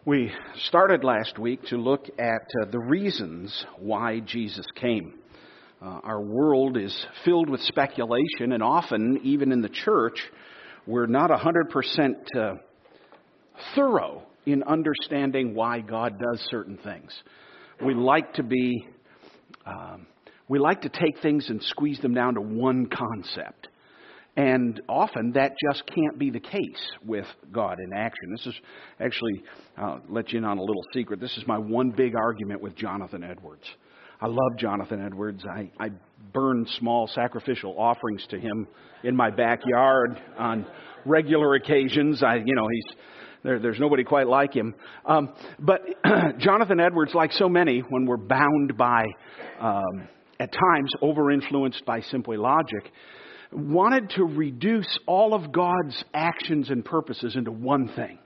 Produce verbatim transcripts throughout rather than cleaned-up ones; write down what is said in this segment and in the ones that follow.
We started last week to look at uh, the reasons why Jesus came. Uh, our world is filled with speculation, and often, even in the church, we're not one hundred percent uh, thorough in understanding why God does certain things. We like to be, um, we like to take things and squeeze them down to one concept. And often that just can't be the case with God in action. This is actually, I'll let you in on a little secret. This is my one big argument with Jonathan Edwards. I love Jonathan Edwards. I, I burn small sacrificial offerings to him in my backyard on regular occasions. I, you know, he's there, there's nobody quite like him. Um, but Jonathan Edwards, like so many, when we're bound by, um, at times, over-influenced by simply logic, wanted to reduce all of God's actions and purposes into one thing.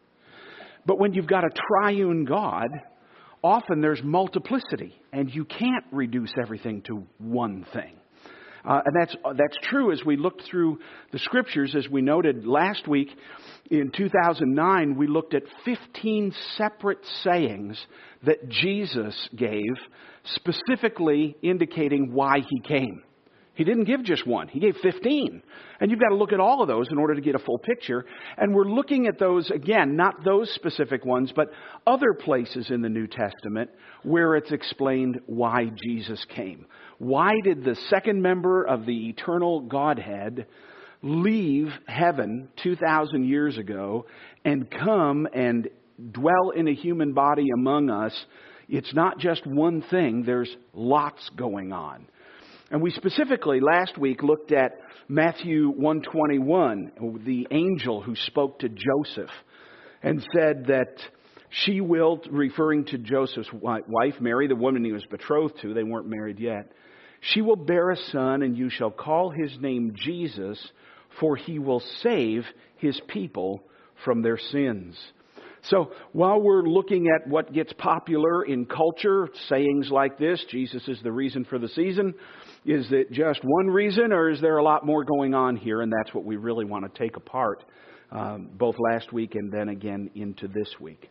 But when you've got a triune God, often there's multiplicity, and you can't reduce everything to one thing. Uh, and that's that's true as we looked through the Scriptures. As we noted last week, in two thousand nine, we looked at fifteen separate sayings that Jesus gave, specifically indicating why He came. He didn't give just one. He gave fifteen. And you've got to look at all of those in order to get a full picture. And we're looking at those, again, not those specific ones, but other places in the New Testament where it's explained why Jesus came. Why did the second member of the eternal Godhead leave heaven two thousand years ago and come and dwell in a human body among us? It's not just one thing. There's lots going on. And we specifically last week looked at Matthew one twenty-one, the angel who spoke to Joseph and said that she will, referring to Joseph's wife, Mary, the woman he was betrothed to, they weren't married yet, she will bear a son, and you shall call his name Jesus, for he will save his people from their sins. So while we're looking at what gets popular in culture, sayings like this, Jesus is the reason for the season, is it just one reason, or is there a lot more going on here? And that's what we really want to take apart, um, both last week and then again into this week.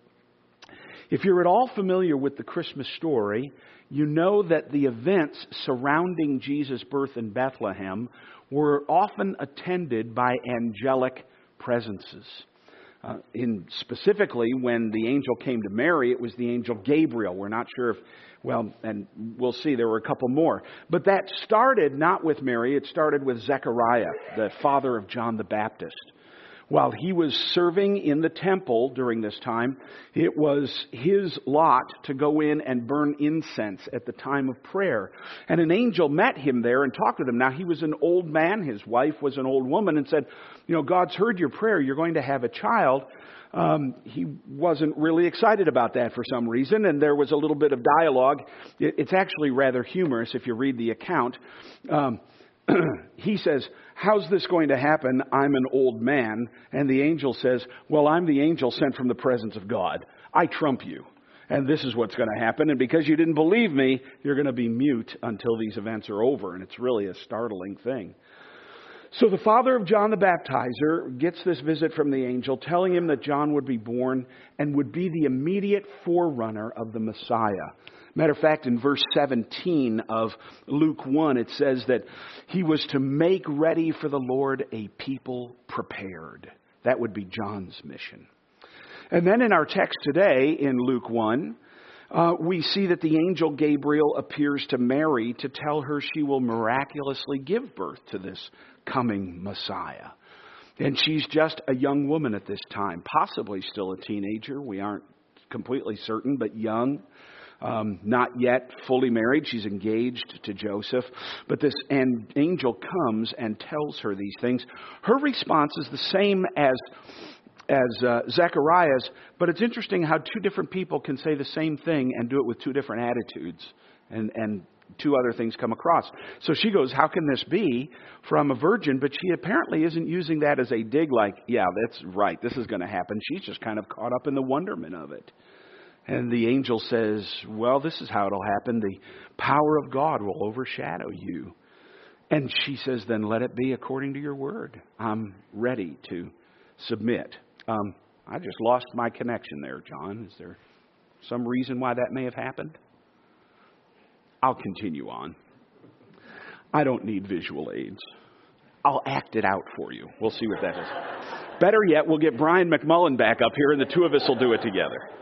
If you're at all familiar with the Christmas story, you know that the events surrounding Jesus' birth in Bethlehem were often attended by angelic presences. Uh, in specifically, when the angel came to Mary, it was the angel Gabriel. We're not sure if, well, and we'll see, there were a couple more. But that started not with Mary, it started with Zechariah, the father of John the Baptist. While he was serving in the temple during this time, it was his lot to go in and burn incense at the time of prayer. And an angel met him there and talked with him. Now, he was an old man. His wife was an old woman, and said, you know, God's heard your prayer. You're going to have a child. Um, he wasn't really excited about that for some reason, and there was a little bit of dialogue. It, it's actually rather humorous if you read the account. Um, he says, how's this going to happen? I'm an old man. And the angel says, well, I'm the angel sent from the presence of God. I trump you. And this is what's going to happen. And because you didn't believe me, you're going to be mute until these events are over. And it's really a startling thing. So the father of John the Baptizer gets this visit from the angel telling him that John would be born and would be the immediate forerunner of the Messiah. Matter of fact, in verse seventeen of Luke one, it says that he was to make ready for the Lord a people prepared. That would be John's mission. And then in our text today, in Luke one, uh, we see that the angel Gabriel appears to Mary to tell her she will miraculously give birth to this coming Messiah. And she's just a young woman at this time, possibly still a teenager. We aren't completely certain, but young. Um, not yet fully married. She's engaged to Joseph. But this angel comes and tells her these things. Her response is the same as as uh, Zechariah's, but it's interesting how two different people can say the same thing and do it with two different attitudes, and, and two other things come across. So she goes, how can this be from a virgin? But she apparently isn't using that as a dig like, yeah, that's right, this is going to happen. She's just kind of caught up in the wonderment of it. And the angel says, well, this is how it'll happen. The power of God will overshadow you. And she says, then let it be according to your word. I'm ready to submit. Um, I just lost my connection there, John. Is there some reason why that may have happened? I'll continue on. I don't need visual aids. I'll act it out for you. We'll see what that is. Better yet, we'll get Brian McMullen back up here and the two of us will do it together.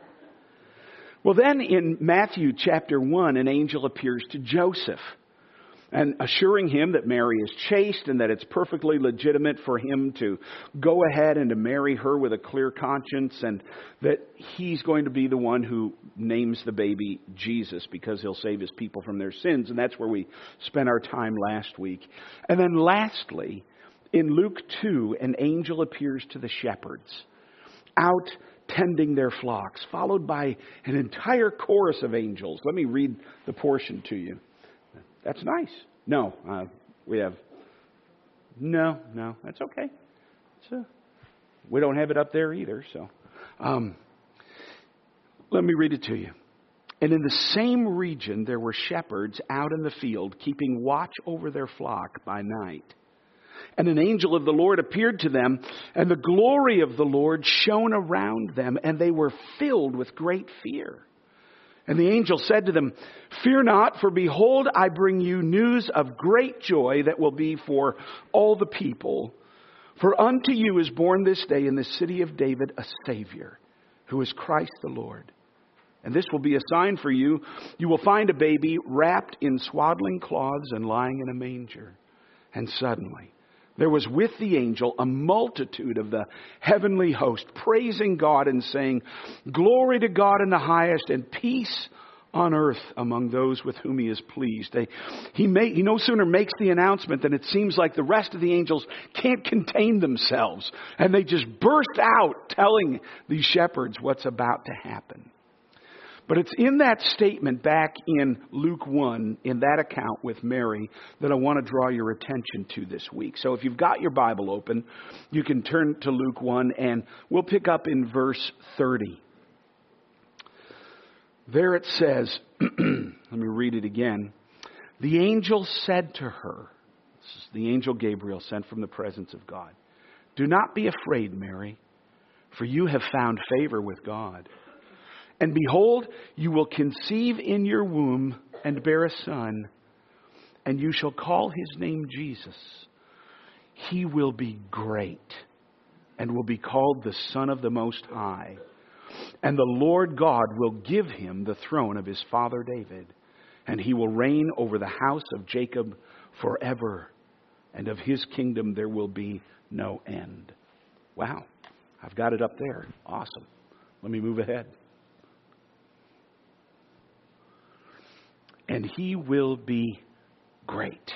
Well, then in Matthew chapter one, an angel appears to Joseph and assuring him that Mary is chaste and that it's perfectly legitimate for him to go ahead and to marry her with a clear conscience, and that he's going to be the one who names the baby Jesus because he'll save his people from their sins. And that's where we spent our time last week. And then lastly, in Luke two, an angel appears to the shepherds out tending their flocks, followed by an entire chorus of angels. Let me read the portion to you. That's nice. No, uh, we have, no, no, that's okay. It's a, we don't have it up there either, so. Um, let me read it to you. And in the same region there were shepherds out in the field, keeping watch over their flock by night. And an angel of the Lord appeared to them, and the glory of the Lord shone around them, and they were filled with great fear. And the angel said to them, "Fear not, for behold, I bring you news of great joy that will be for all the people. For unto you is born this day in the city of David a Savior, who is Christ the Lord. And this will be a sign for you. You will find a baby wrapped in swaddling cloths and lying in a manger." And suddenly there was with the angel a multitude of the heavenly host, praising God and saying, "Glory to God in the highest, and peace on earth among those with whom he is pleased." They, he, may, he no sooner makes the announcement than it seems like the rest of the angels can't contain themselves. And they just burst out telling these shepherds what's about to happen. But it's in that statement back in Luke one, in that account with Mary, that I want to draw your attention to this week. So if you've got your Bible open, you can turn to Luke one, and we'll pick up in verse thirty. There it says, let me read it again. The angel said to her, this is the angel Gabriel sent from the presence of God, "Do not be afraid, Mary, for you have found favor with God. And behold, you will conceive in your womb and bear a son, and you shall call his name Jesus. He will be great and will be called the Son of the Most High. And the Lord God will give him the throne of his father David, and he will reign over the house of Jacob forever, and of his kingdom there will be no end." Wow, I've got it up there. Awesome. Let me move ahead. And he will be great.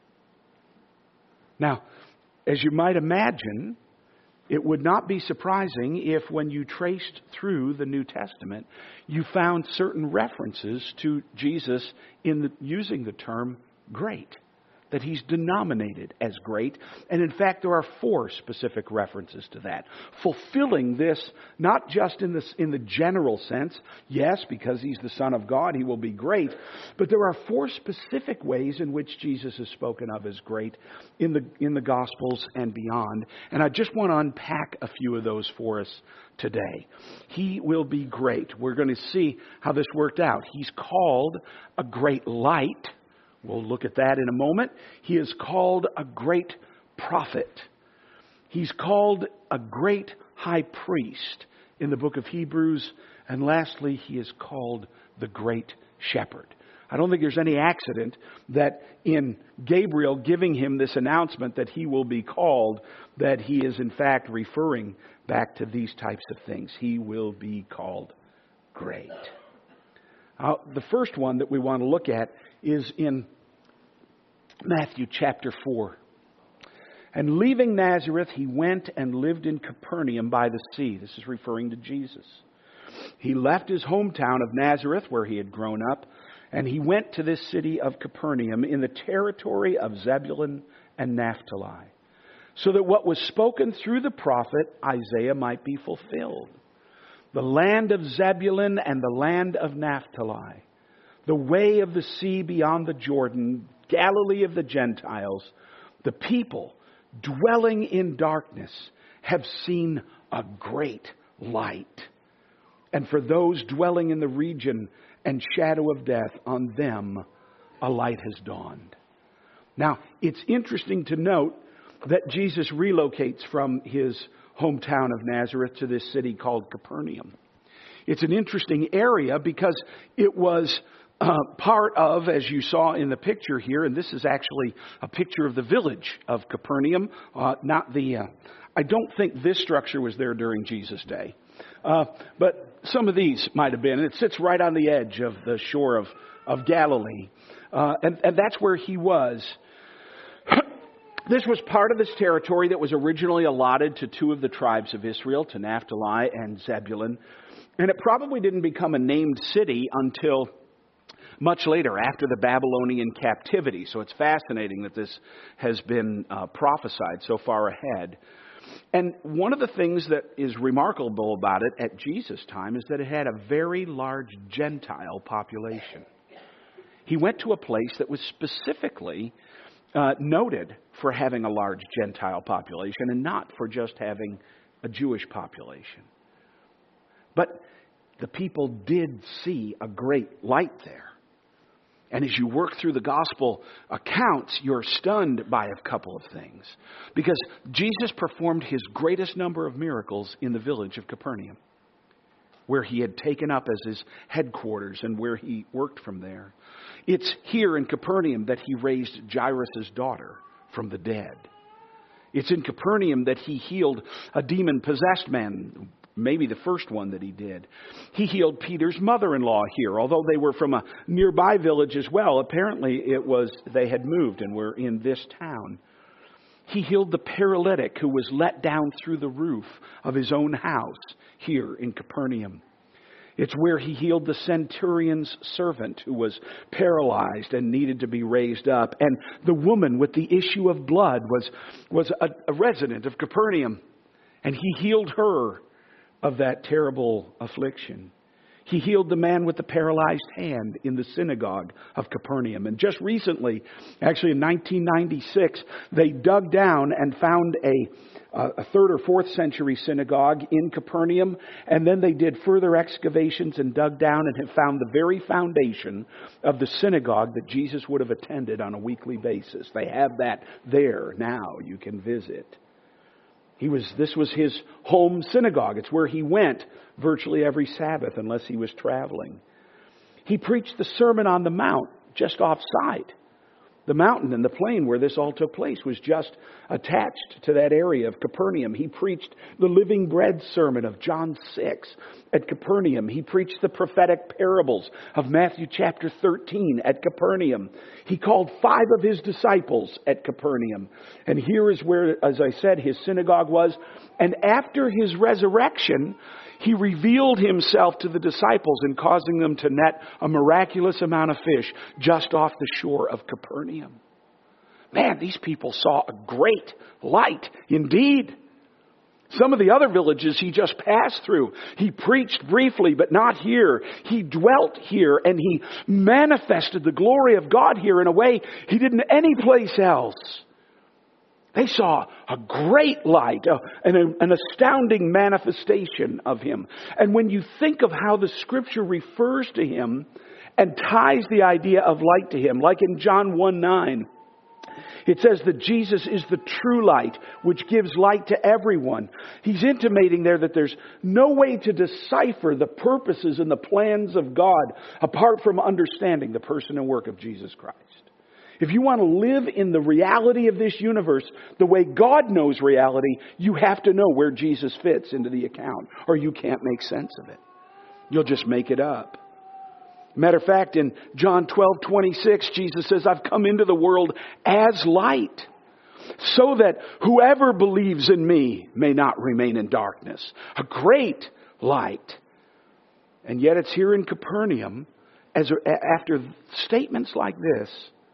Now, as you might imagine, it would not be surprising if when you traced through the New Testament, you found certain references to Jesus in the, using the term great, that he's denominated as great. And in fact, there are four specific references to that, fulfilling this not just in the, in the general sense, yes, because he's the Son of God, he will be great, but there are four specific ways in which Jesus is spoken of as great in the, in the Gospels and beyond. And I just want to unpack a few of those for us today. He will be great. We're going to see how this worked out. He's called a great light. We'll look at that in a moment. He is called a great prophet. He's called a great high priest in the book of Hebrews. And lastly, he is called the great shepherd. I don't think there's any accident that in Gabriel giving him this announcement that he will be called, that he is in fact referring back to these types of things. He will be called great. Uh, the first one that we want to look at is in Matthew chapter four. "And leaving Nazareth, he went and lived in Capernaum by the sea." This is referring to Jesus. "He left his hometown of Nazareth, where he had grown up, and he went to this city of Capernaum in the territory of Zebulun and Naphtali, so that what was spoken through the prophet Isaiah might be fulfilled. The land of Zebulun and the land of Naphtali, the way of the sea beyond the Jordan, Galilee of the Gentiles, the people dwelling in darkness have seen a great light. And for those dwelling in the region and shadow of death, on them a light has dawned. Now, it's interesting to note that Jesus relocates from his hometown of Nazareth to this city called Capernaum. It's an interesting area because it was uh, part of, as you saw in the picture here, and this is actually a picture of the village of Capernaum, uh, not the, uh, I don't think this structure was there during Jesus' day. Uh, but some of these might have been. And it sits right on the edge of the shore of, of Galilee. Uh, and, and that's where he was. This was part of this territory that was originally allotted to two of the tribes of Israel, to Naphtali and Zebulun. And it probably didn't become a named city until much later, after the Babylonian captivity. So it's fascinating that this has been uh, prophesied so far ahead. And one of the things that is remarkable about it at Jesus' time is that it had a very large Gentile population. He went to a place that was specifically uh, noted for having a large Gentile population and not for just having a Jewish population. But the people did see a great light there. And as you work through the gospel accounts, you're stunned by a couple of things. Because Jesus performed his greatest number of miracles in the village of Capernaum, where he had taken up as his headquarters and where he worked from there. It's here in Capernaum that he raised Jairus' daughter from the dead. It's in Capernaum that he healed a demon-possessed man, maybe the first one that he did. He healed Peter's mother-in-law here, although they were from a nearby village as well. Apparently it was they had moved and were in this town. He healed the paralytic who was let down through the roof of his own house here in Capernaum. It's where he healed the centurion's servant who was paralyzed and needed to be raised up. And the woman with the issue of blood was, was a, a resident of Capernaum. And he healed her of that terrible affliction. He healed the man with the paralyzed hand in the synagogue of Capernaum. And just recently, actually in nineteen ninety-six, they dug down and found a, a third or fourth century synagogue in Capernaum. And then they did further excavations and dug down and have found the very foundation of the synagogue that Jesus would have attended on a weekly basis. They have that there now. You can visit. He was, this was his home synagogue. It's where he went virtually every Sabbath unless he was traveling. He preached the Sermon on the Mount just off-site. The mountain and the plain where this all took place was just attached to that area of Capernaum. He preached the living bread sermon of John six at Capernaum. He preached the prophetic parables of Matthew chapter thirteen at Capernaum. He called five of his disciples at Capernaum. And here is where, as I said, his synagogue was. And after his resurrection, he revealed himself to the disciples in causing them to net a miraculous amount of fish just off the shore of Capernaum. Man, these people saw a great light indeed. Some of the other villages he just passed through, he preached briefly, but not here. He dwelt here and he manifested the glory of God here in a way he didn't any place else. They saw a great light, uh, an, an astounding manifestation of him. And when you think of how the scripture refers to him and ties the idea of light to him, like in John one nine, it says that Jesus is the true light, which gives light to everyone. He's intimating there that there's no way to decipher the purposes and the plans of God apart from understanding the person and work of Jesus Christ. If you want to live in the reality of this universe the way God knows reality, you have to know where Jesus fits into the account, or you can't make sense of it. You'll just make it up. Matter of fact, in John twelve twenty-six, Jesus says, I've come into the world as light, so that whoever believes in me may not remain in darkness. A great light. And yet it's here in Capernaum, as after statements like this,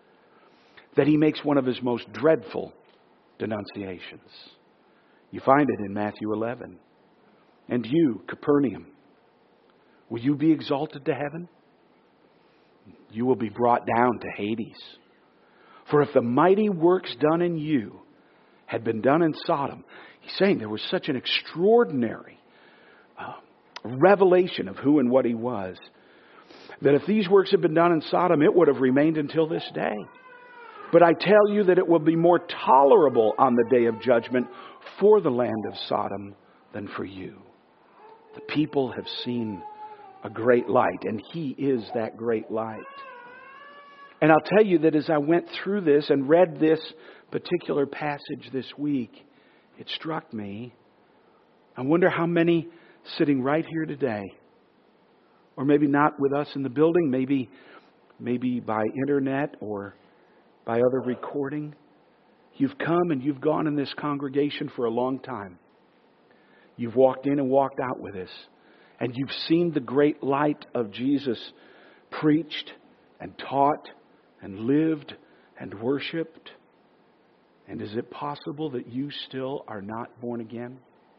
that he makes one of his most dreadful denunciations. You find it in Matthew eleven. And you, Capernaum, will you be exalted to heaven? You will be brought down to Hades. For if the mighty works done in you had been done in Sodom, He's saying there was such an extraordinary uh, revelation of who and what He was, that if these works had been done in Sodom, it would have remained until this day. But I tell you that it will be more tolerable on the day of judgment for the land of Sodom than for you. The people have seen a great light, and He is that great light. And I'll tell you that as I went through this and read this particular passage this week, it struck me. I wonder how many sitting right here today, or maybe not with us in the building, maybe, maybe by internet or by other recording, you've come and you've gone in this congregation for a long time. You've walked in and walked out with us. And you've seen the great light of Jesus preached and taught and lived and worshiped. And is it possible that you still are not born again?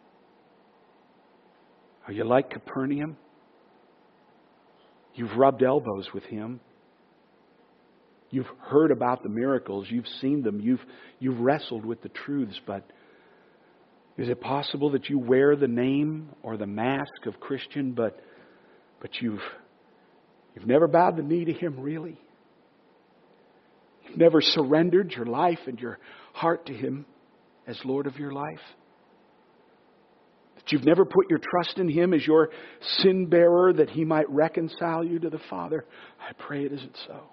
Are you like Capernaum? You've rubbed elbows with Him. You've heard about the miracles. You've seen them. You've, you've wrestled with the truths. But is it possible that you wear the name or the mask of Christian, but, but you've, you've never bowed the knee to Him really? You've never surrendered your life and your heart to Him as Lord of your life? That you've never put your trust in Him as your sin bearer, that He might reconcile you to the Father? I pray it isn't so.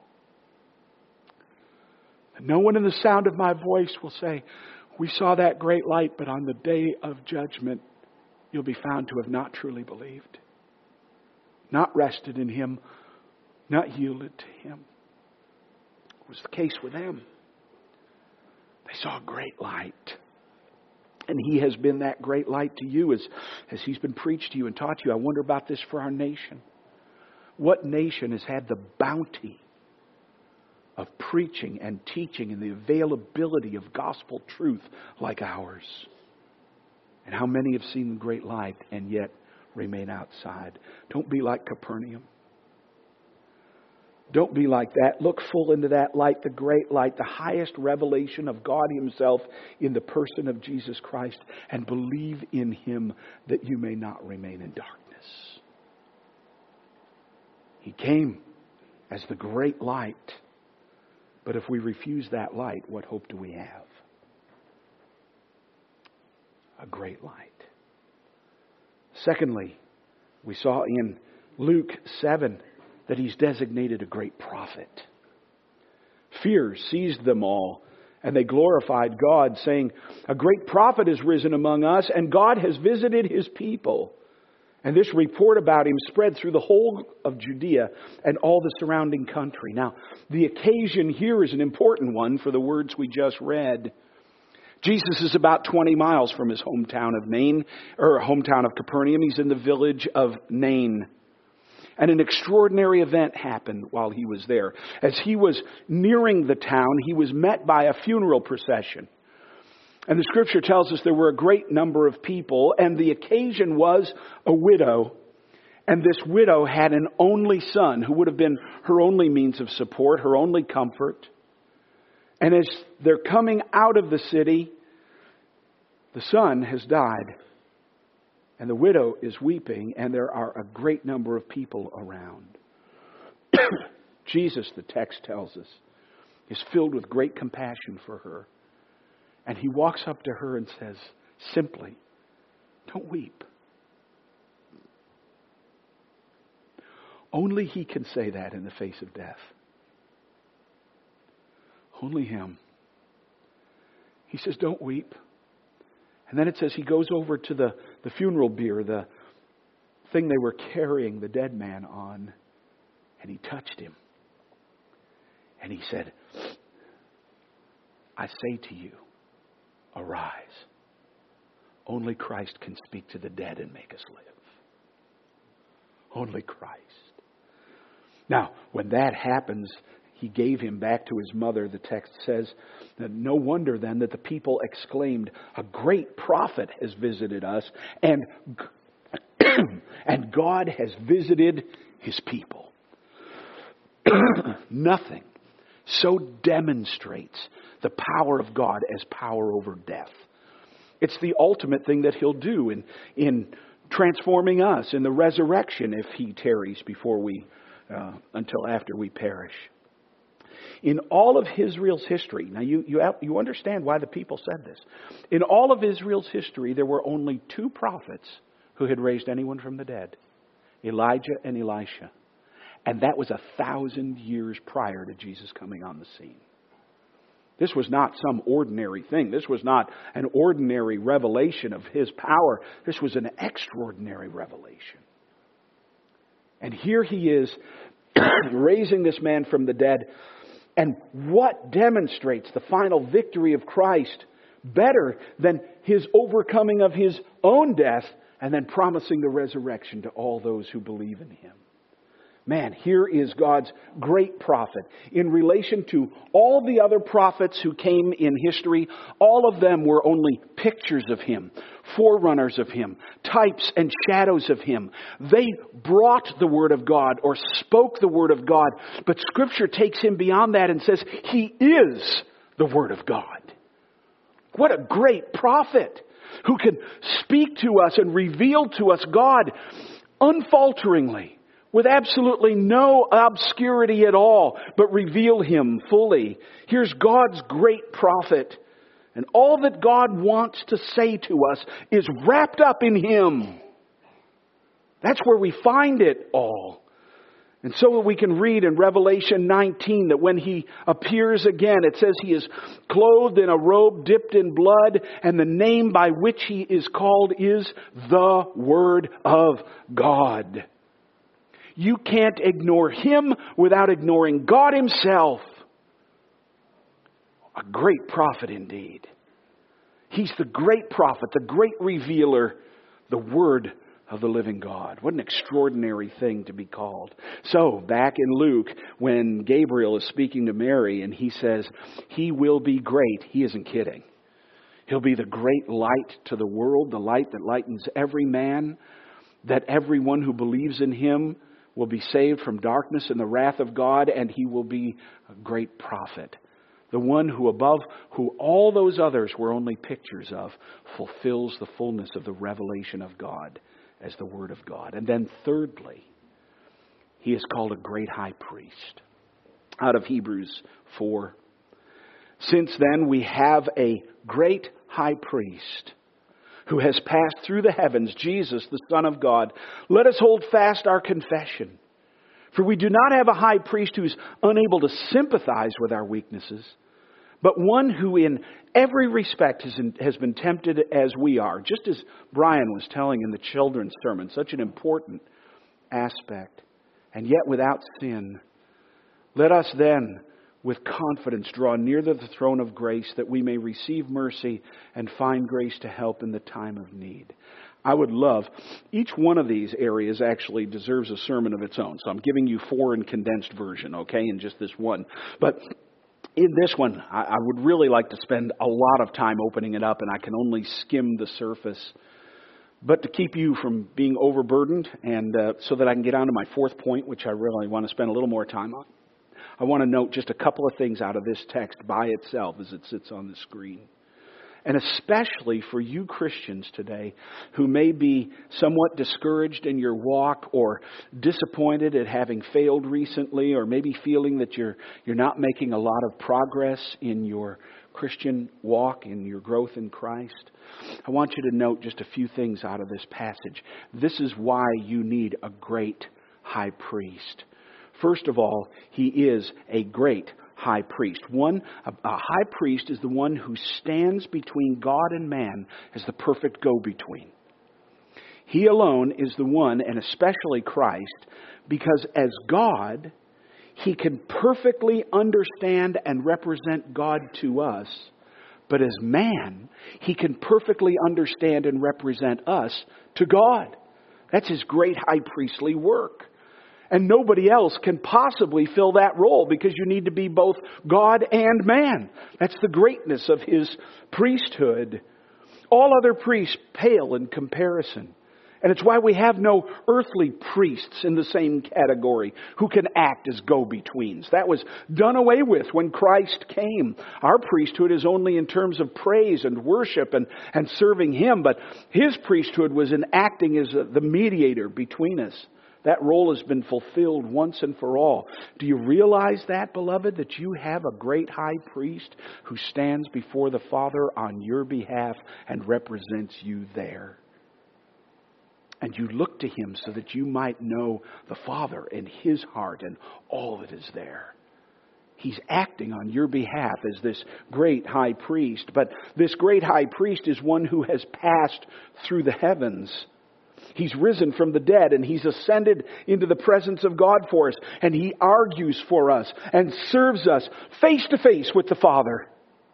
No one in the sound of my voice will say, we saw that great light, but on the day of judgment, you'll be found to have not truly believed, not rested in Him, not yielded to Him. It was the case with them. They saw a great light. And He has been that great light to you as, as He's been preached to you and taught you. I wonder about this for our nation. What nation has had the bounty of preaching and teaching and the availability of gospel truth like ours? And how many have seen the great light and yet remain outside? Don't be like Capernaum. Don't be like that. Look full into that light, the great light, the highest revelation of God Himself in the person of Jesus Christ, and believe in Him that you may not remain in darkness. He came as the great light. But if we refuse that light, what hope do we have? A great light. Secondly, we saw in Luke seven that He's designated a great prophet. Fear seized them all, and they glorified God, saying, a great prophet has risen among us, and God has visited His people. And this report about Him spread through the whole of Judea and all the surrounding country. Now, the occasion here is an important one for the words we just read. Jesus is about twenty miles from his hometown of Nain, or hometown of Capernaum. He's in the village of Nain. And an extraordinary event happened while He was there. As He was nearing the town, He was met by a funeral procession. And the Scripture tells us there were a great number of people, and the occasion was a widow. And this widow had an only son who would have been her only means of support, her only comfort. And as they're coming out of the city, the son has died. And the widow is weeping, and there are a great number of people around. Jesus, the text tells us, is filled with great compassion for her. And He walks up to her and says, simply, don't weep. Only He can say that in the face of death. Only Him. He says, don't weep. And then it says He goes over to the, the funeral bier, the thing they were carrying the dead man on, and He touched him. And He said, I say to you, arise. Only Christ can speak to the dead and make us live. Only Christ. Now, when that happens, He gave him back to his mother. The text says that no wonder then that the people exclaimed, a great prophet has visited us, and, and God has visited His people. Nothing so demonstrates the power of God as power over death. It's the ultimate thing that He'll do in, in transforming us in the resurrection if He tarries before we, uh, until after we perish. In all of Israel's history, now you, you, you understand why the people said this. In all of Israel's history, there were only two prophets who had raised anyone from the dead. Elijah and Elisha. And that was a thousand years prior to Jesus coming on the scene. This was not some ordinary thing. This was not an ordinary revelation of His power. This was an extraordinary revelation. And here He is raising this man from the dead. And what demonstrates the final victory of Christ better than His overcoming of His own death and then promising the resurrection to all those who believe in Him? Man, here is God's great prophet. In relation to all the other prophets who came in history, all of them were only pictures of Him, forerunners of Him, types and shadows of Him. They brought the Word of God or spoke the Word of God. But Scripture takes Him beyond that and says He is the Word of God. What a great prophet who can speak to us and reveal to us God unfalteringly, with absolutely no obscurity at all, but reveal Him fully. Here's God's great prophet. And all that God wants to say to us is wrapped up in Him. That's where we find it all. And so we can read in Revelation nineteen that when He appears again, it says He is clothed in a robe dipped in blood, and the name by which He is called is the Word of God. You can't ignore Him without ignoring God Himself. A great prophet indeed. He's the great prophet, the great revealer, the Word of the living God. What an extraordinary thing to be called. So, back in Luke, when Gabriel is speaking to Mary and he says, He will be great, he isn't kidding. He'll be the great light to the world, the light that lightens every man, that everyone who believes in Him will be saved from darkness and the wrath of God, and He will be a great prophet. The one who above, who all those others were only pictures of, fulfills the fullness of the revelation of God as the Word of God. And then thirdly, He is called a great high priest. Out of Hebrews four. Since then we have a great high priest who has passed through the heavens, Jesus, the Son of God. Let us hold fast our confession. For we do not have a high priest who is unable to sympathize with our weaknesses, but one who in every respect has, has been tempted as we are. Just as Brian was telling in the children's sermon, such an important aspect. And yet without sin. Let us then, with confidence, draw near to the throne of grace that we may receive mercy and find grace to help in the time of need. I would love, each one of these areas actually deserves a sermon of its own. So I'm giving you four in condensed version, okay, in just this one. But in this one, I, I would really like to spend a lot of time opening it up, and I can only skim the surface. But to keep you from being overburdened, and uh, so that I can get on to my fourth point, which I really want to spend a little more time on, I want to note just a couple of things out of this text by itself as it sits on the screen. And especially for you Christians today who may be somewhat discouraged in your walk or disappointed at having failed recently, or maybe feeling that you're you're not making a lot of progress in your Christian walk, in your growth in Christ. I want you to note just a few things out of this passage. This is why you need a great high priest. First of all, He is a great high priest. One, a, a high priest is the one who stands between God and man as the perfect go-between. He alone is the one, and especially Christ, because as God, He can perfectly understand and represent God to us. But as man, He can perfectly understand and represent us to God. That's His great high priestly work. And nobody else can possibly fill that role, because you need to be both God and man. That's the greatness of His priesthood. All other priests pale in comparison. And it's why we have no earthly priests in the same category who can act as go-betweens. That was done away with when Christ came. Our priesthood is only in terms of praise and worship and, and serving Him. But His priesthood was in acting as the mediator between us. That role has been fulfilled once and for all. Do you realize that, beloved, that you have a great high priest who stands before the Father on your behalf and represents you there? And you look to Him so that you might know the Father and His heart and all that is there. He's acting on your behalf as this great high priest. But this great high priest is one who has passed through the heavens. He's risen from the dead and He's ascended into the presence of God for us. And He argues for us and serves us face to face with the Father.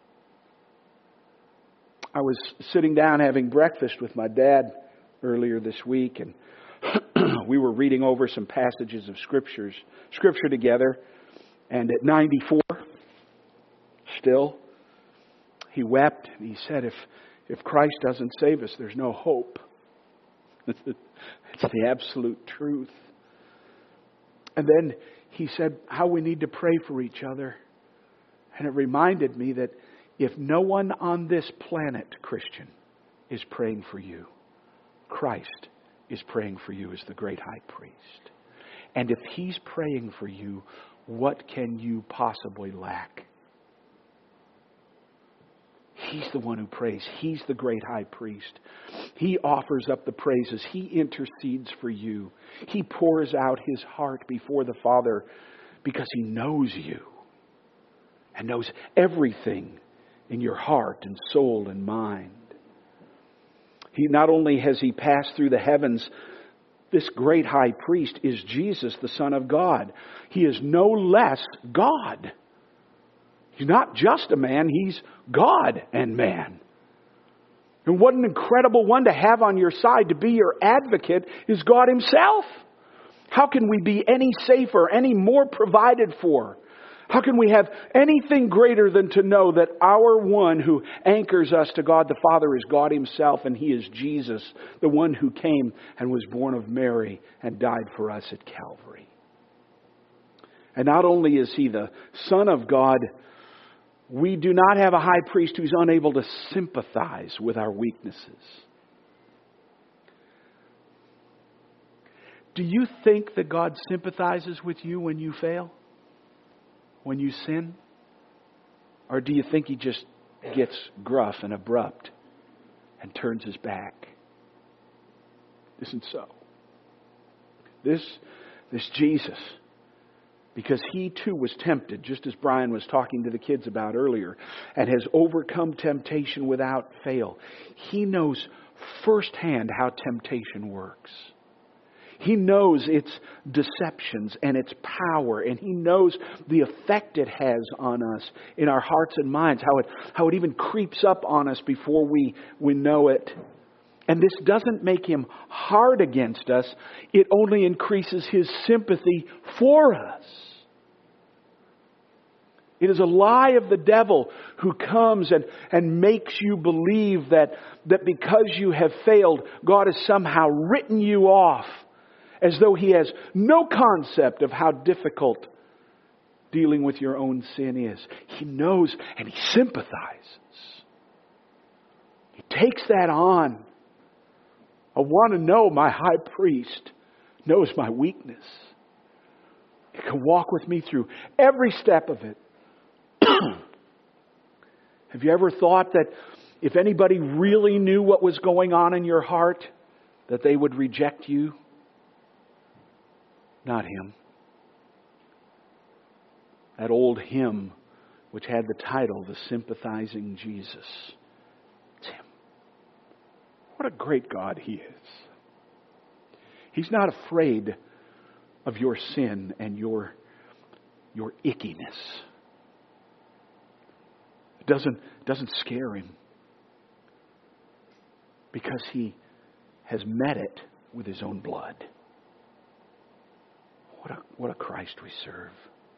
I was sitting down having breakfast with my dad earlier this week, and we were reading over some passages of scriptures, scripture together. And at ninety-four, still, he wept and he said, if, if Christ doesn't save us, there's no hope. It's the absolute truth. And then he said how we need to pray for each other. And it reminded me that if no one on this planet, Christian, is praying for you, Christ is praying for you as the great high priest. And if He's praying for you, what can you possibly lack? He's the one who prays. He's the great high priest. He offers up the praises. He intercedes for you. He pours out His heart before the Father because He knows you and knows everything in your heart and soul and mind. He not only has He passed through the heavens, this great high priest is Jesus, the Son of God. He is no less God. He's not just a man, He's God and man. And what an incredible one to have on your side to be your advocate is God Himself. How can we be any safer, any more provided for? How can we have anything greater than to know that our one who anchors us to God the Father is God Himself, and He is Jesus, the one who came and was born of Mary and died for us at Calvary. And not only is He the Son of God, we do not have a high priest who's unable to sympathize with our weaknesses. Do you think that God sympathizes with you when you fail? When you sin? Or do you think He just gets gruff and abrupt and turns His back? Isn't so. This, this Jesus, because He too was tempted, just as Brian was talking to the kids about earlier, and has overcome temptation without fail. He knows firsthand how temptation works. He knows its deceptions and its power, and He knows the effect it has on us in our hearts and minds, how it, how it even creeps up on us before we, we know it. And this doesn't make Him hard against us. It only increases His sympathy for us. It is a lie of the devil who comes and, and makes you believe that, that because you have failed, God has somehow written you off, as though He has no concept of how difficult dealing with your own sin is. He knows and He sympathizes. He takes that on. I want to know my high priest knows my weakness. He can walk with me through every step of it. Have you ever thought that if anybody really knew what was going on in your heart, that they would reject you? Not Him. That old hymn which had the title, The Sympathizing Jesus. It's Him. What a great God He is. He's not afraid of your sin and your, your ickiness. It doesn't, doesn't scare Him, because He has met it with His own blood. What a, what a Christ we serve.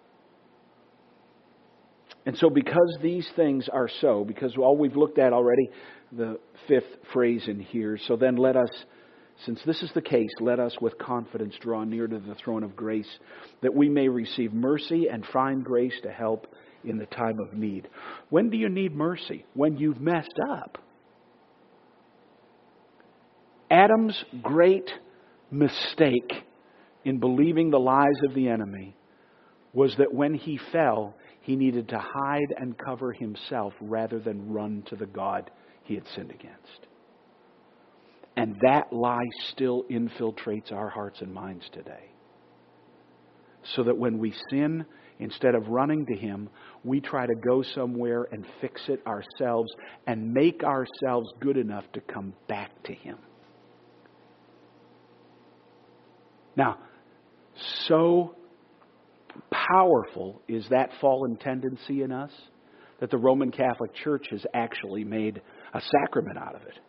And so because these things are so, because all we've looked at already, the fifth phrase in here, so then let us Since this is the case, let us with confidence draw near to the throne of grace, that we may receive mercy and find grace to help in the time of need. When do you need mercy? When you've messed up. Adam's great mistake in believing the lies of the enemy was that when he fell, he needed to hide and cover himself rather than run to the God he had sinned against. And that lie still infiltrates our hearts and minds today. So that when we sin, instead of running to Him, we try to go somewhere and fix it ourselves and make ourselves good enough to come back to Him. Now, so powerful is that fallen tendency in us that the Roman Catholic Church has actually made a sacrament out of it.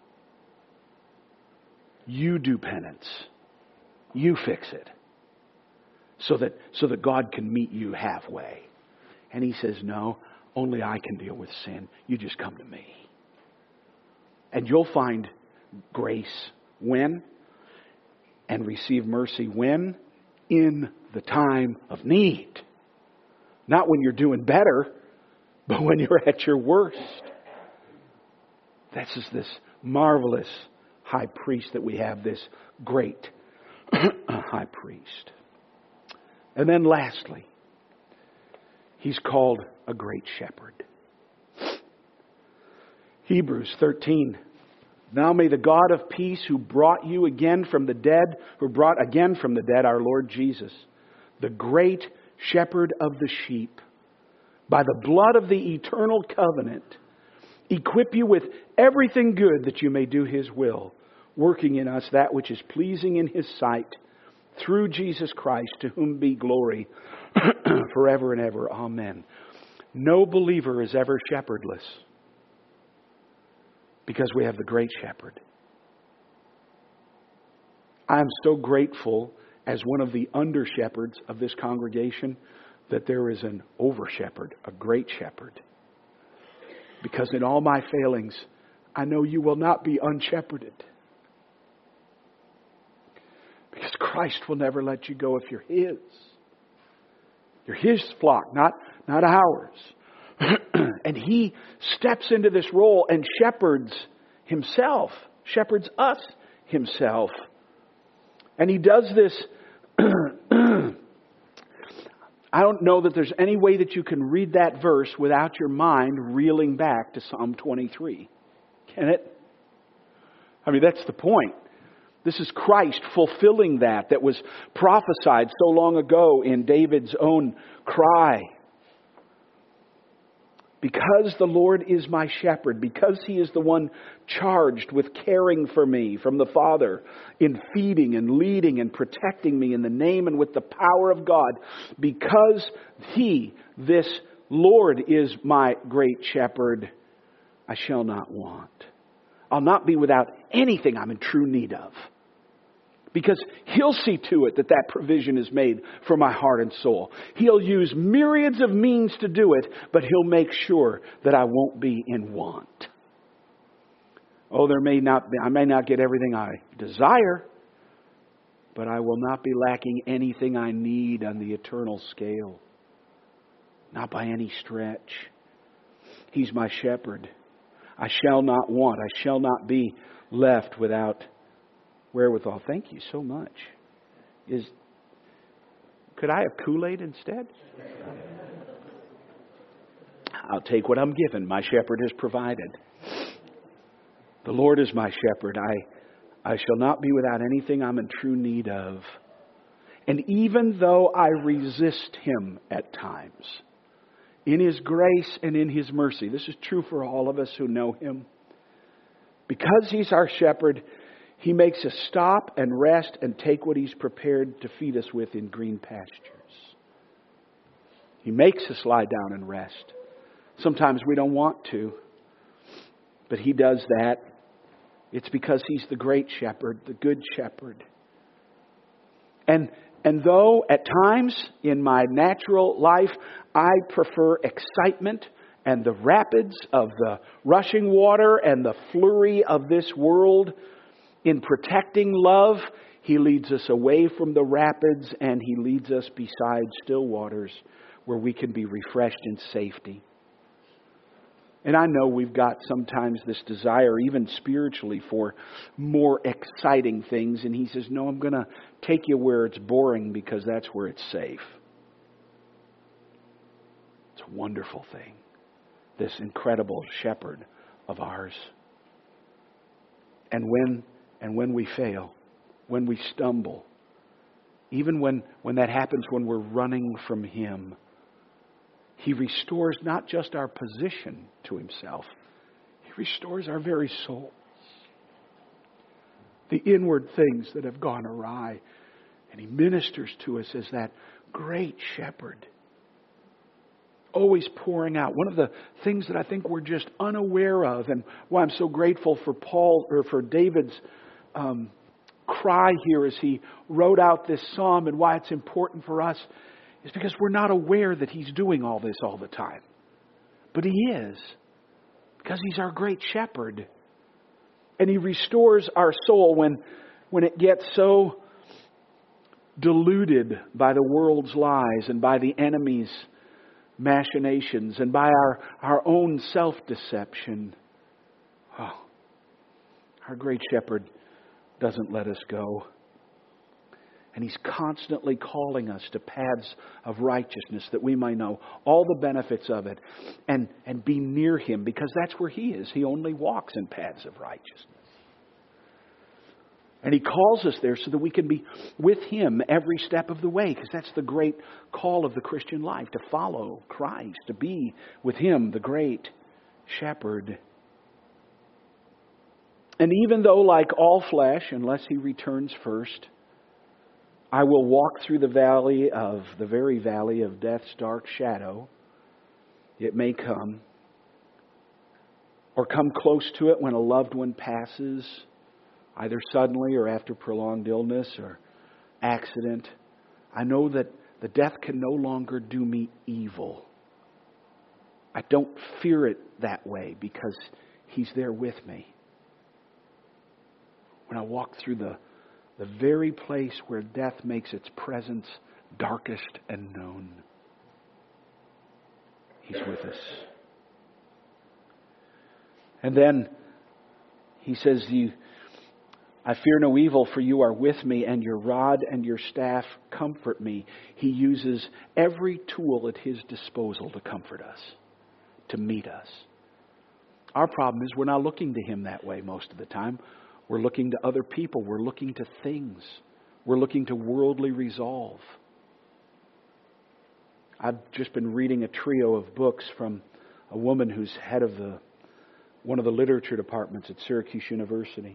You do penance. You fix it. So that, so that God can meet you halfway. And He says, no, only I can deal with sin. You just come to me. And you'll find grace when? And receive mercy when? In the time of need. Not when you're doing better, but when you're at your worst. This is this marvelous high priest that we have, this great high priest. And then lastly, He's called a great shepherd. Hebrews thirteen. Now may the God of peace, who brought you again from the dead, who brought again from the dead our Lord Jesus, the great shepherd of the sheep, by the blood of the eternal covenant, equip you with everything good that you may do His will, working in us that which is pleasing in His sight, through Jesus Christ, to whom be glory forever and ever. Amen. No believer is ever shepherdless, because we have the great shepherd. I am so grateful as one of the under shepherds of this congregation that there is an over shepherd, a great shepherd. Because in all my failings, I know you will not be unshepherded. Because Christ will never let you go if you're His. You're His flock, not, not ours. And He steps into this role and shepherds Himself, shepherds us Himself. And He does this. I don't know that there's any way that you can read that verse without your mind reeling back to Psalm twenty-three. Can it? I mean, that's the point. This is Christ fulfilling that, that was prophesied so long ago in David's own cry. Because the Lord is my shepherd, because He is the one charged with caring for me from the Father, in feeding and leading and protecting me in the name and with the power of God, because He, this Lord, is my great shepherd, I shall not want. I'll not be without anything I'm in true need of. Because He'll see to it that that provision is made for my heart and soul. He'll use myriads of means to do it, but He'll make sure that I won't be in want. Oh, there may not be, I may not get everything I desire, but I will not be lacking anything I need on the eternal scale. Not by any stretch. He's my shepherd. I shall not want. I shall not be left without wherewithal. Thank you so much. Is could I have Kool-Aid instead? I'll take what I'm given. My shepherd has provided. The Lord is my shepherd. I, I shall not be without anything I'm in true need of. And even though I resist Him at times, in His grace and in His mercy, this is true for all of us who know Him, because He's our shepherd, He makes us stop and rest and take what He's prepared to feed us with in green pastures. He makes us lie down and rest. Sometimes we don't want to, but He does that. It's because He's the great shepherd, the good shepherd. And, and though at times in my natural life I prefer excitement and the rapids of the rushing water and the flurry of this world In protecting love, He leads us away from the rapids, and He leads us beside still waters where we can be refreshed in safety. And I know we've got sometimes this desire, even spiritually, for more exciting things. And He says, no, I'm going to take you where it's boring because that's where it's safe. It's a wonderful thing. This incredible shepherd of ours. And when and when we fail, when we stumble, even when, when that happens when we're running from Him, He restores not just our position to Himself, He restores our very souls. The inward things that have gone awry. And He ministers to us as that great shepherd. Always pouring out. One of the things that I think we're just unaware of, and why I'm so grateful for Paul, or for David's um, cry here as he wrote out this psalm, and why it's important for us, is because we're not aware that He's doing all this all the time. But He is. Because He's our great shepherd. And He restores our soul when, when it gets so diluted by the world's lies and by the enemy's machinations and by our, our own self-deception. Oh, our great shepherd doesn't let us go. And He's constantly calling us to paths of righteousness that we might know all the benefits of it and, and be near Him, because that's where He is. He only walks in paths of righteousness. And He calls us there so that we can be with Him every step of the way, because that's the great call of the Christian life, to follow Christ, to be with Him, the great shepherd. And even though, like all flesh, unless He returns first, I will walk through the valley of, the very valley of death's dark shadow, it may come, or come close to it when a loved one passes, either suddenly or after prolonged illness or accident. I know that the death can no longer do me evil. I don't fear it that way because He's there with me. When I walk through the, the very place where death makes its presence darkest and known, He's with us. And then He says, "You, I fear no evil, for you are with me, and your rod and your staff comfort me." He uses every tool at His disposal to comfort us, to meet us. Our problem is we're not looking to Him that way most of the time. We're looking to other people. We're looking to things. We're looking to worldly resolve. I've just been reading a trio of books from a woman who's head of the one of the literature departments at Syracuse University.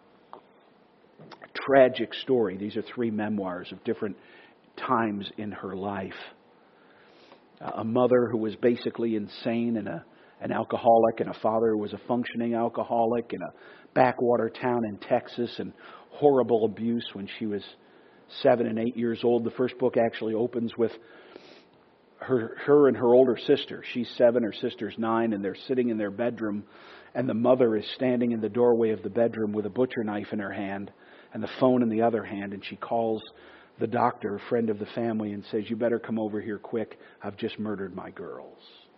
A tragic story. These are three memoirs of different times in her life. A mother who was basically insane and a, an alcoholic, and a father who was a functioning alcoholic in a backwater town in Texas, and horrible abuse when she was seven and eight years old. The first book actually opens with her, her and her older sister. She's seven, her sister's nine, and they're sitting in their bedroom, and the mother is standing in the doorway of the bedroom with a butcher knife in her hand and the phone in the other hand, and she calls the doctor, a friend of the family, and says, "You better come over here quick. I've just murdered my girls."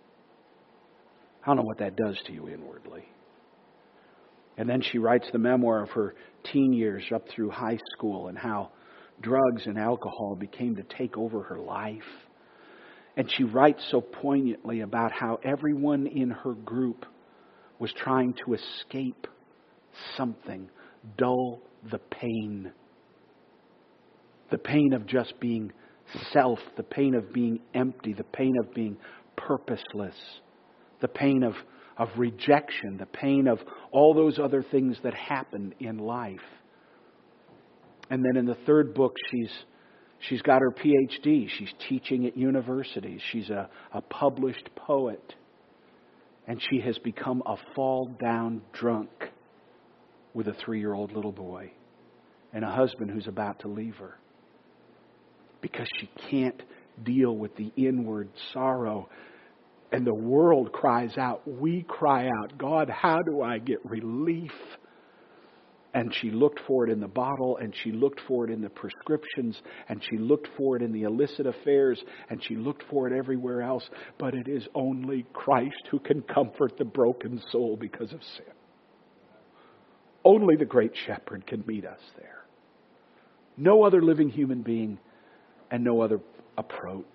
I don't know what that does to you inwardly. And then she writes the memoir of her teen years up through high school and how drugs and alcohol became to take over her life. And she writes so poignantly about how everyone in her group was trying to escape something, dull the pain. The pain of just being self, the pain of being empty, the pain of being purposeless, the pain of, of rejection, the pain of all those other things that happen in life. And then in the third book, she's she's got her P H D. She's teaching at universities. She's a, a published poet. And she has become a fall-down drunk with a three-year-old little boy and a husband who's about to leave her. Because she can't deal with the inward sorrow. And the world cries out. We cry out, "God, how do I get relief?" And she looked for it in the bottle, and she looked for it in the prescriptions, and she looked for it in the illicit affairs, and she looked for it everywhere else. But it is only Christ who can comfort the broken soul because of sin. Only the great shepherd can meet us there. No other living human being and no other approach.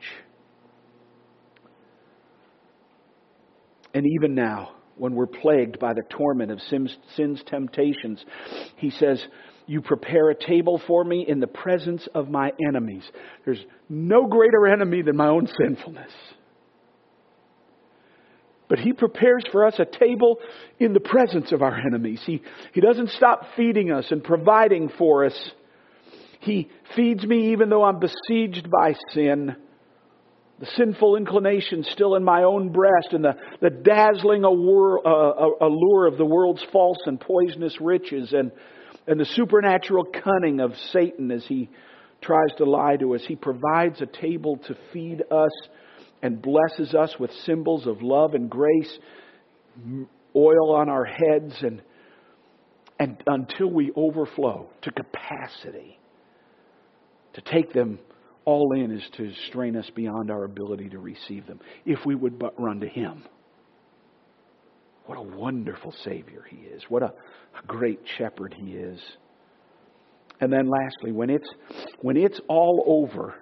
And even now, when we're plagued by the torment of sin's, sin's temptations, He says, you prepare a table for me in the presence of my enemies. There's no greater enemy than my own sinfulness. But He prepares for us a table in the presence of our enemies. He, he doesn't stop feeding us and providing for us. He feeds me even though I'm besieged by sin. The sinful inclination still in my own breast, and the, the dazzling allure, uh, allure of the world's false and poisonous riches, and, and the supernatural cunning of Satan as he tries to lie to us. He provides a table to feed us and blesses us with symbols of love and grace, oil on our heads, and, and until we overflow to capacity to take them all in is to strain us beyond our ability to receive them. If we would but run to Him. What a wonderful Savior He is. What a, a great shepherd He is. And then lastly, when it's, when it's all over,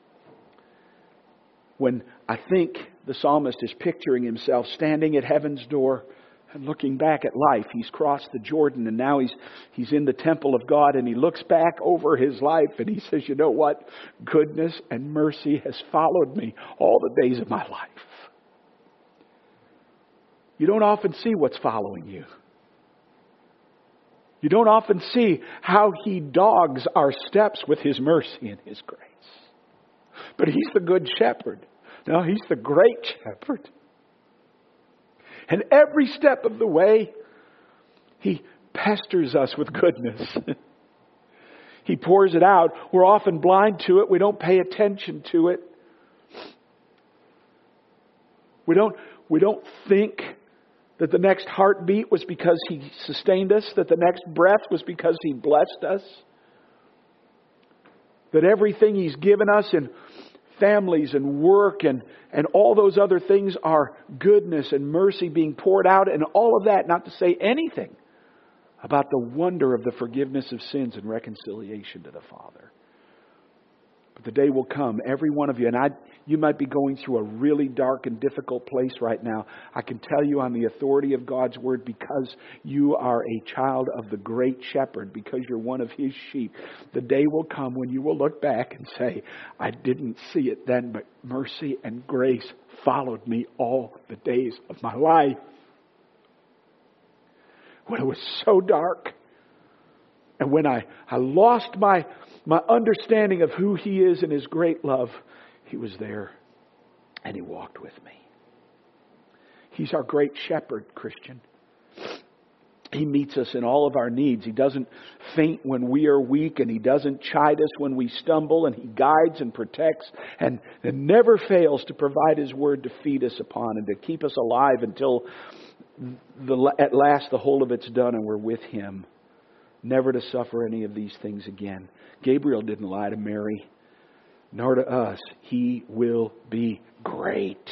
when I think the psalmist is picturing himself standing at heaven's door and looking back at life. He's crossed the Jordan and now he's he's in the temple of God, and he looks back over his life and he says, you know what? Goodness and mercy has followed me all the days of my life. You don't often see what's following you. You don't often see how He dogs our steps with His mercy and His grace. But He's the good shepherd. No, He's the great shepherd. And every step of the way, He pesters us with goodness. He pours it out. We're often blind to it. We don't pay attention to it. We don't, we don't think that the next heartbeat was because He sustained us, that the next breath was because He blessed us, that everything He's given us in families and work and, and all those other things are goodness and mercy being poured out, and all of that, not to say anything about the wonder of the forgiveness of sins and reconciliation to the Father. But the day will come, every one of you, and I, you might be going through a really dark and difficult place right now. I can tell you on the authority of God's Word, because you are a child of the great shepherd, because you're one of His sheep, the day will come when you will look back and say, I didn't see it then, but mercy and grace followed me all the days of my life. When it was so dark, and when I, I lost my My understanding of who He is and His great love, He was there and He walked with me. He's our great shepherd, Christian. He meets us in all of our needs. He doesn't faint when we are weak, and He doesn't chide us when we stumble, and He guides and protects and, and never fails to provide His word to feed us upon and to keep us alive until the, at last the whole of it's done and we're with Him. Never to suffer any of these things again. Gabriel didn't lie to Mary, nor to us. He will be great.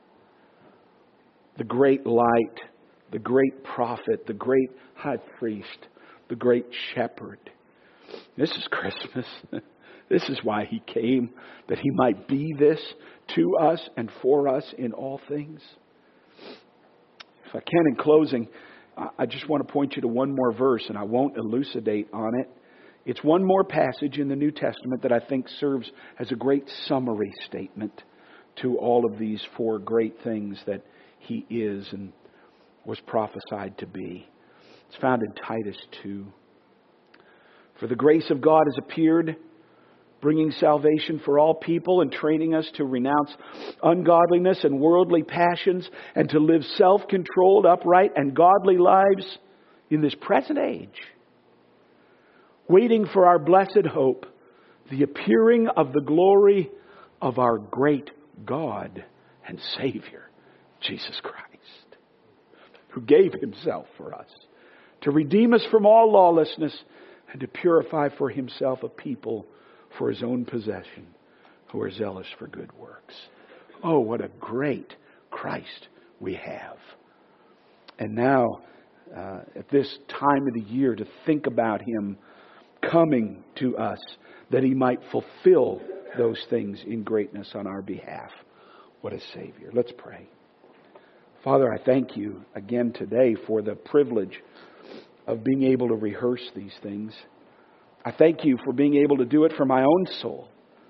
The great light, the great prophet, the great high priest, the great shepherd. This is Christmas. This is why He came, that He might be this to us and for us in all things. If I can, in closing, I just want to point you to one more verse, and I won't elucidate on it. It's one more passage in the New Testament that I think serves as a great summary statement to all of these four great things that He is and was prophesied to be. It's found in Titus two. For the grace of God has appeared, bringing salvation for all people and training us to renounce ungodliness and worldly passions and to live self-controlled, upright, and godly lives in this present age, waiting for our blessed hope, the appearing of the glory of our great God and Savior, Jesus Christ, who gave Himself for us to redeem us from all lawlessness, and to purify for Himself a people for His own possession, who are zealous for good works. Oh, what a great Christ we have. And now, uh, at this time of the year, to think about Him coming to us, that He might fulfill those things in greatness on our behalf. What a Savior. Let's pray. Father, I thank You again today for the privilege of being able to rehearse these things. I thank You for being able to do it for my own soul.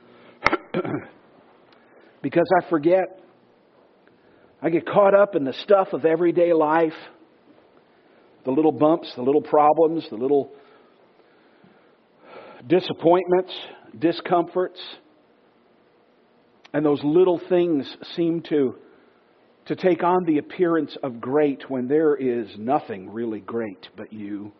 Because I forget. I get caught up in the stuff of everyday life. The little bumps, the little problems, the little disappointments, discomforts. And those little things seem to, to take on the appearance of great when there is nothing really great but You.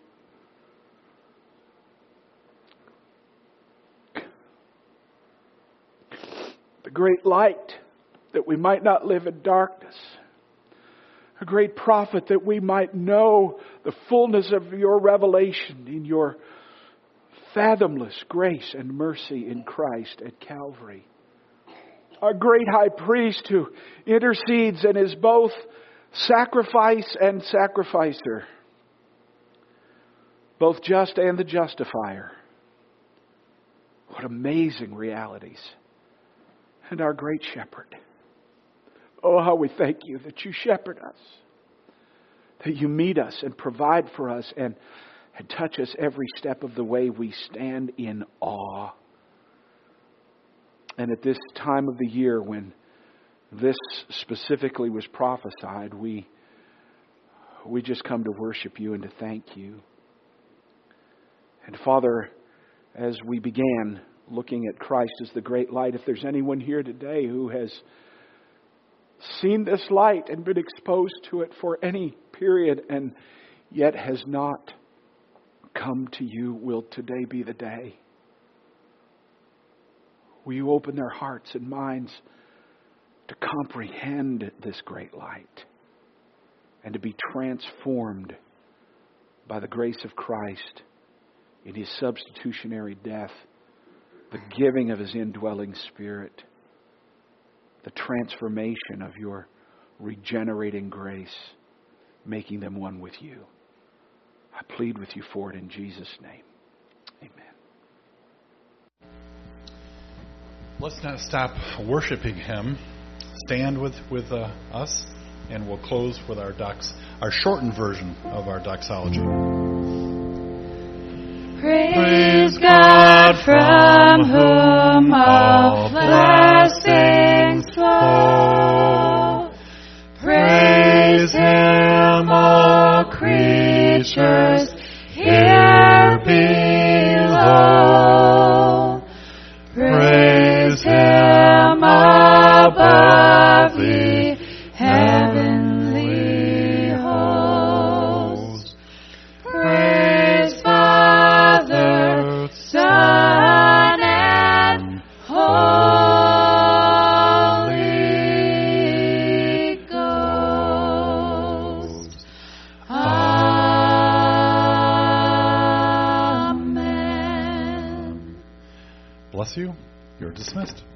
The great light, that we might not live in darkness. A great prophet, that we might know the fullness of Your revelation in Your fathomless grace and mercy in Christ at Calvary. Our great high priest who intercedes and is both sacrifice and sacrificer. Both just and the justifier. What amazing realities. And our great shepherd. Oh, how we thank You that You shepherd us. That You meet us and provide for us and, and touch us every step of the way. We stand in awe. And at this time of the year when this specifically was prophesied, we, we just come to worship You and to thank You. And Father, as we began looking at Christ as the great light, if there's anyone here today who has seen this light and been exposed to it for any period and yet has not come to You, will today be the day? Will You open their hearts and minds to comprehend this great light and to be transformed by the grace of Christ in His substitutionary death, the giving of His indwelling Spirit, the transformation of Your regenerating grace, making them one with You. I plead with You for it in Jesus' name. Amen. Let's not stop worshiping Him. Stand with with uh, us, and we'll close with our dox, our shortened version of our doxology. Praise God, from whom all blessings flow. Praise Him, all creatures here below. Praise Him above the heavenly host. Praise Father, Son, and Holy Ghost. Amen. Bless you. You're dismissed.